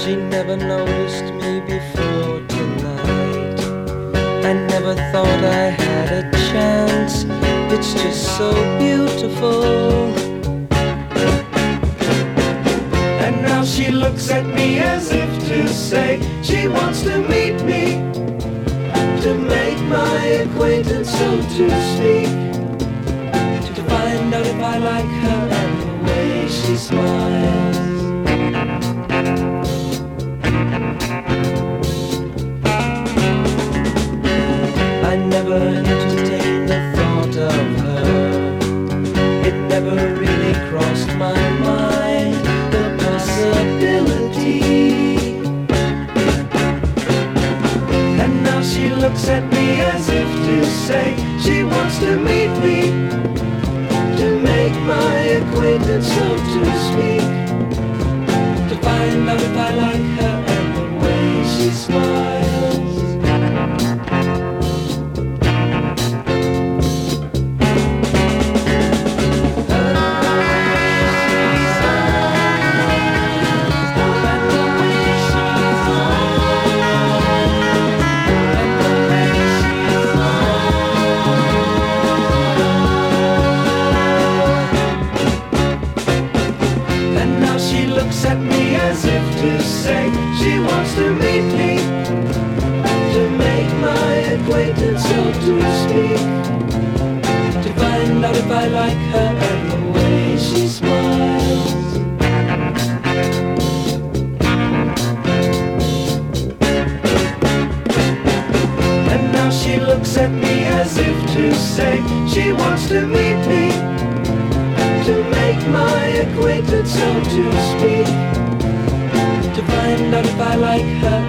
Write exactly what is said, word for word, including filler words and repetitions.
She never noticed me before tonight. I never thought I had a chance. It's just so beautiful. And now she looks at me as if to say she wants to meet me, to make my acquaintance, so to speak, to find out if I like her and the way she smiles. I never entertained the thought of her. It never really crossed my mind, the possibility. And now she looks at me as if to say she wants to meet me, to make my acquaintance, so to speak, to find out if I like her and the way she smiles. At me as if to say she wants to meet me, to make my acquaintance, so to speak, to find out if I like her and the way she smiles. And now she looks at me as if to say she wants to meet me, to make my acquaintance, so to speak, to find out if I like her